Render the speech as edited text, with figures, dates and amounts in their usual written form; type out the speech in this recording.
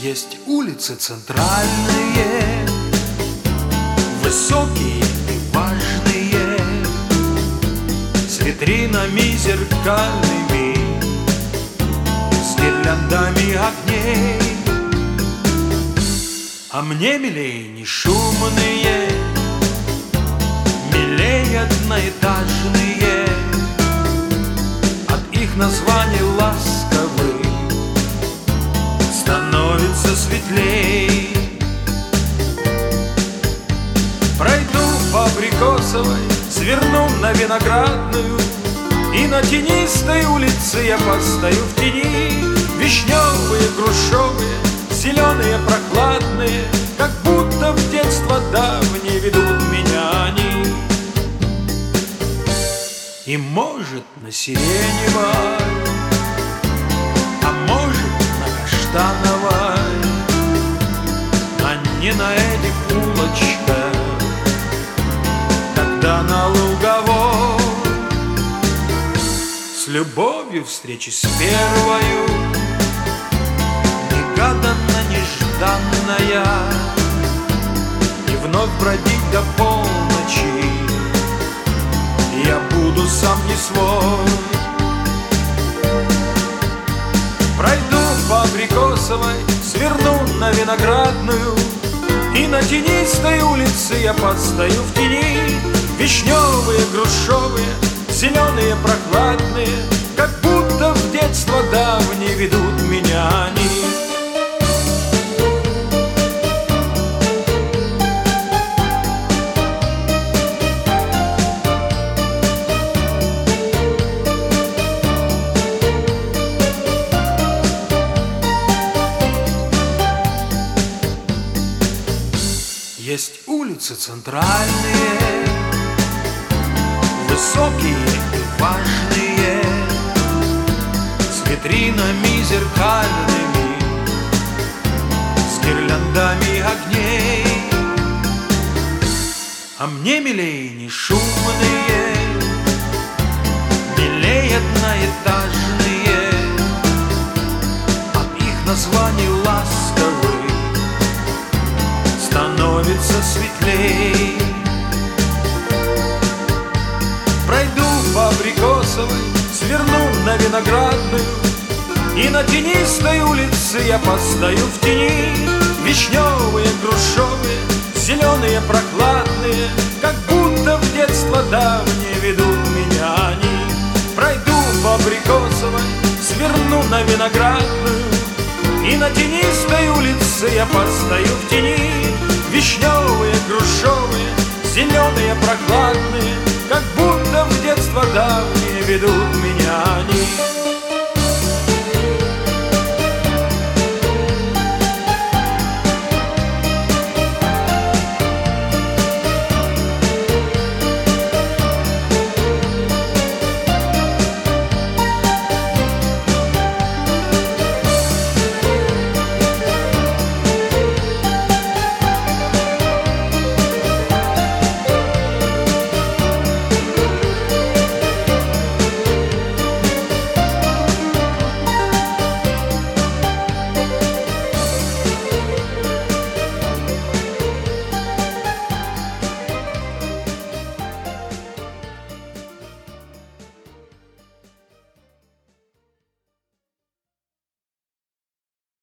Есть улицы центральные, высокие и важные, с витринами зеркальными, с гирляндами огней. А мне милей не шумные, милей одноэтажные, от их названий ласковых становится светлей. Пройду по Абрикосовой, сверну на Виноградную, и на тенистой улице я постою в тени. Вишневые, грушевые, зеленые, прохладные, как будто в детство давнее ведут меня они. И может на Сиреневой, а может на Каштановой, а не на этих улочках, когда на Луговой с любовью встречи с первою, негаданно, нежданная, и вновь бродить до полночи я буду сам не свой. Пройду по Абрикосовой, сверну на Виноградную, и на тенистой улице я постою в тени. Вишневые, грушевые, зеленые, прохладные, как будто в детство давнее ведут меня они. Есть улицы центральные, высокие и важные, с витринами зеркальными, с гирляндами огней. А мне милей не шумные, милей одноэтажные, от их названий ласковых становится светлей. Пройду по Абрикосовой, сверну на Виноградную, и на тенистой улице я постою в тени. Вишневые, грушевые, зеленые, прохладные, как будто в детство давнее ведут меня они. Пройду по Абрикосовой, сверну на Виноградную, и на тенистой улице я постою в тени. Вишневые, грушевые, зеленые, прохладные, как будто в детство давнее ведут меня они.